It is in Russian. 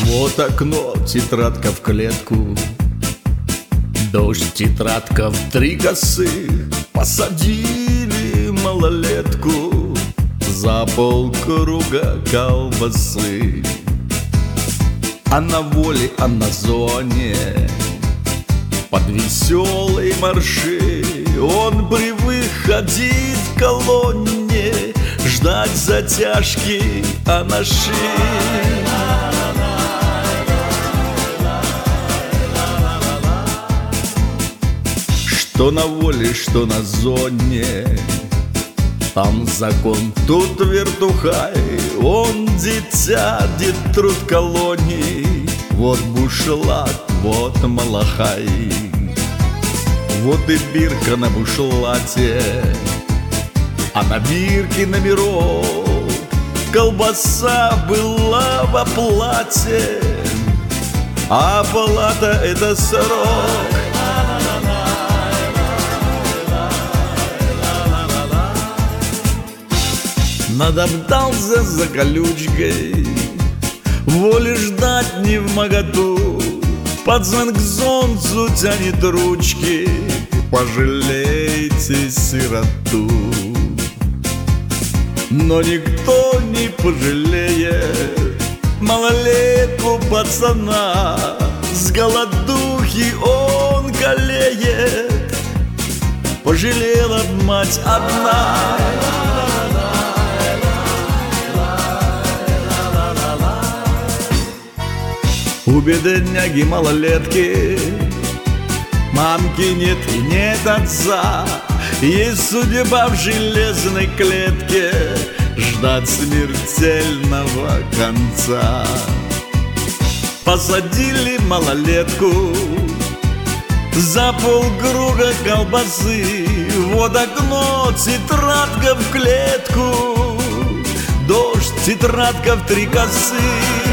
Вот окно, тетрадка в клетку, дождь, тетрадка в 3 косы. Посадили малолетку за полкруга колбасы. А на воле, а на зоне под веселые марши он привык ходить в колонне, ждать затяжки анаши. Что на воле, что на зоне, там закон, тут вертухай. Он дитя, дед труд колоний. Вот бушлат, вот малахай. Вот и бирка на бушлате, а на бирке номерок. Колбаса была в оплате, а палата — это срок. Надобдался за колючкой, воли ждать не вмоготу. Пацан к солнцу тянет ручки, пожалейте сироту. Но никто не пожалеет малолетку пацана. С голодухи он калеет, пожалела мать одна. У бедняги малолетки мамки нет и нет отца. Есть судьба в железной клетке, ждать смертельного конца. Посадили малолетку за полкруга колбасы. Вот окно, тетрадка в клетку, дождь, тетрадка в 3 косы.